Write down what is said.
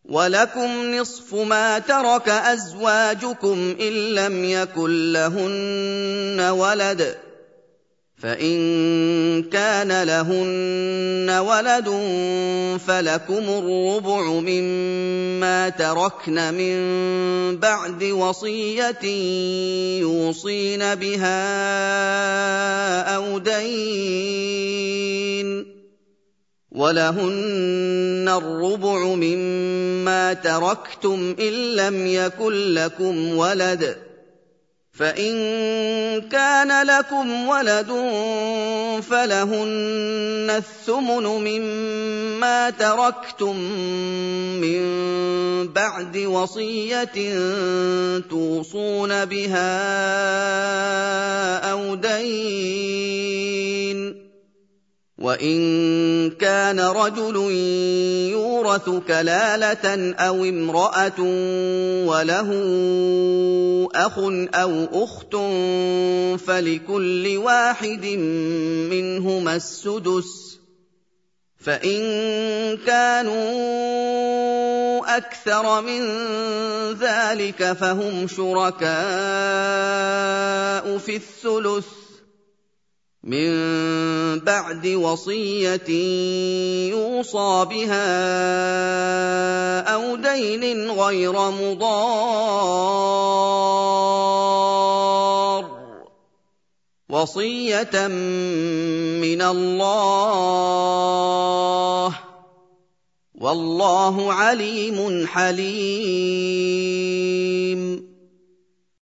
وَلَكُمْ نِصْفُ مَا تَرَكَ أَزْوَاجُكُمْ إِن لَّمْ يَكُن لَّهُنَّ وَلَدٌ ۚ فَإِن كَانَ لَهُنَّ وَلَدٌ فَلَكُمُ الرُّبُعُ مِمَّا تَرَكْنَ مِن بَعْدِ وَصِيَّةٍ يُوصِينَ بِهَا أَوْ دَيْنٍ ۗ وَلَهُنَّ الرُّبُعُ مِمَّا تَرَكْتُمْ إِن لَّمْ يَكُن لَّكُمْ وَلَدٌ ۚ فَإِن كَانَ لَكُمْ وَلَدٌ فَلَهُنَّ الثُّمُنُ مِمَّا تَرَكْتُم مِّن بَعْدِ وَصِيَّةٍ تُوصُونَ بِهَا أَوْ دَيْنٍ ۗ وَإِن كَانَ رَجُلٌ يُورَثُ كَلَالَةً أَوِ امْرَأَةٌ وَلَهُ أَخٌ أَوْ أُخْتٌ فَلِكُلِّ وَاحِدٍ مِّنْهُمَا السُّدُسُ ۚ فَإِن كَانُوا أَكْثَرَ مِن ذَٰلِكَ فَهُمْ شُرَكَاءُ فِي الثُّلُثِ مِن بَعْدِ وَصِيَّةٍ يُوصَىٰ بِهَا أَوْ دَيْنٍ غَيْرَ مُضَارٍّ ۚ وَصِيَّةً مِّنَ اللَّهِ ۗ وَاللَّهُ عَلِيمٌ حَلِيمٌ.